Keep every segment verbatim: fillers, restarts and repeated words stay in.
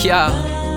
Yo,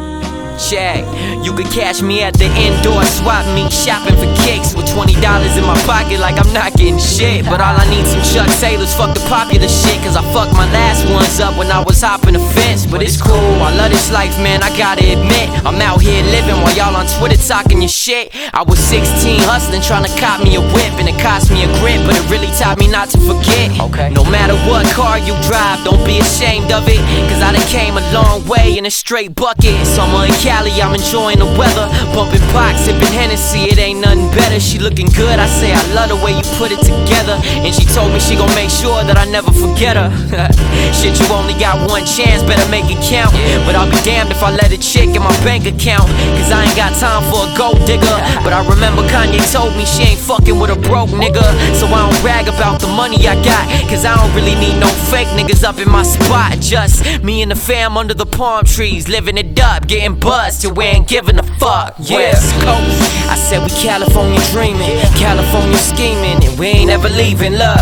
check. You could catch me at the indoor swap meet, shopping for kicks with twenty dollars in my pocket like I'm not getting shit. But all I need some Chuck Taylors, fuck the popular shit, cause I fucked my last ones up when I was hopping the fence. But it's cool, I love this life, man, I gotta admit. I'm out here living while y'all on Twitter talking your shit. I was sixteen hustling, trying to cop me a whip, and it cost me a grip, but it really taught me not to forget. Okay. No matter what car you drive, don't be ashamed of it, cause I done came a long way in a straight bucket. Summer in Cali, I'm enjoying the weather, bumping box, sipping Hennessy, it ain't nothing better. She looking good, I say I love the way you put it together, and she told me she gon' make sure that I never forget her. Shit, you only got one chance, better make it count. But I'll be damned if I let a chick in my bank account, cause I ain't got time for a gold digger. But I remember Kanye told me she ain't fucking with a broke nigga, so I don't brag about the money I got, cause I don't really need no fake niggas up in my spot. Just me and the fam under the palm trees, living it up, getting buzzed till we ain't giving a fuck. West Coast, I said we California dreaming, California scheming, and we ain't ever leaving. Love,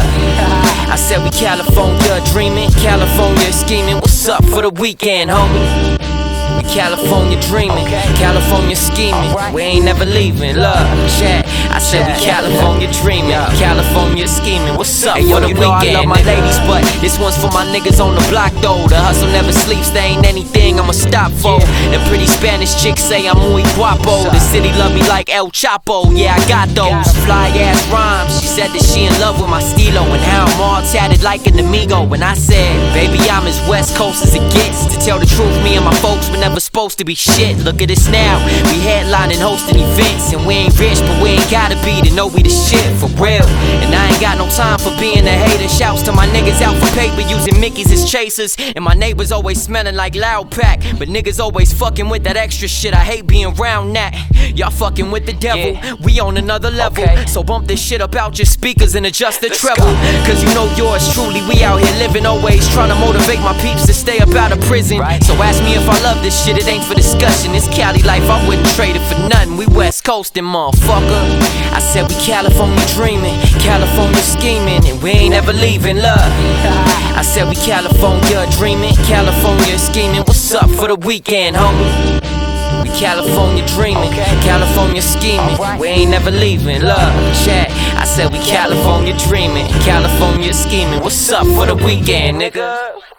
I said we California dreaming, California scheming. What's up for the weekend, homie? We California dreaming, California scheming, we ain't never leaving. Love, chat. I said we California dreaming, California scheming. What's up for the weekend? I love my ladies, but this one's for my niggas on the block though. The hustle never sleeps, there ain't anything I'ma stop for. Them pretty Spanish chicks say I'm muy guapo. The city love me like El Chapo, yeah I got those fly ass rhymes. She said that she in love with my stilo, and how I'm all tatted like an amigo. When I said, baby I'm as West Coast as it gets, to tell the truth, me and my folks were never supposed to be shit. Look at us now, we headlining, hosting events, and we ain't rich, but we ain't gotta be to know we the shit for real. And I ain't got no time for being a hater. Shouts to my niggas out for paper, using Mickeys as chasers, and my neighbors always smelling like Loud Pack, but niggas always fucking with that extra shit. I hate being around that. Y'all fucking with the devil, yeah. We on another level, okay. So bump this shit up out your speakers and adjust the treble, cause you know yours truly, we out here living, always trying to motivate my peeps to stay up out of prison, right. So ask me if I love this shit, it ain't for discussion. It's Cali life, I wouldn't trade it for nothing. We West Coastin', motherfucker. I said we California dreaming, California scheming, and we ain't ever leaving. Love, I said we California dreaming, California scheming. What's up for the weekend, homie? We California dreaming, California scheming, we ain't never leaving. Love, chat. I said we California dreaming, California scheming. What's up for the weekend, nigga?